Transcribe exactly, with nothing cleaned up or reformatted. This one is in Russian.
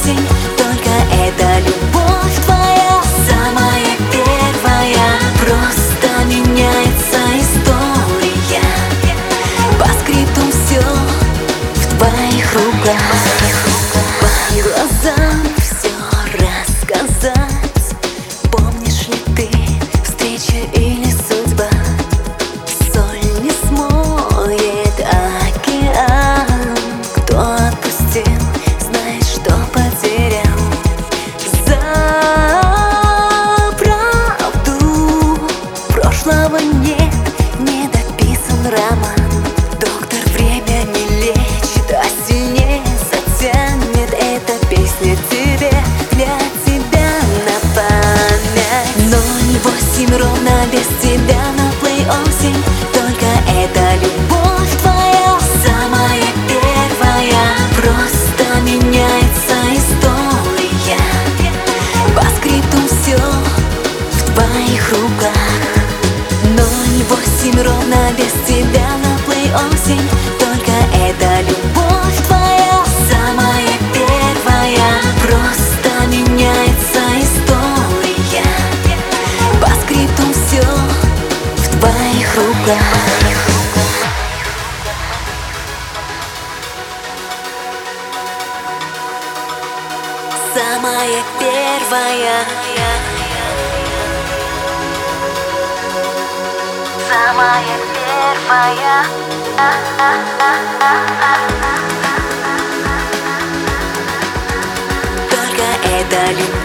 осень, только это любовь твоя, самая первая. Просто меняется история, по скриптум все в твоих руках. По глазам все рассказать. Помнишь ли ты встреча или судьба? Соль не смоет океан. Кто отпустил, знает, что потерял. За правду прошлого нет, не дописан роман. Доктор время не лечит, а сильнее затянет. Эта песня тебе, для тебя на память. Ноль восемь ровно без тебя на плей осень, только это любовь твоя, самая первая. Просто меняется история, по скриптум все в твоих руках. Ноль восемь ровно без тебя на плей осень, только это любовь твоя, самая первая. Просто меняется история, по скриптум все в твоих руках. Самая первая, самая первая. Только это любовь.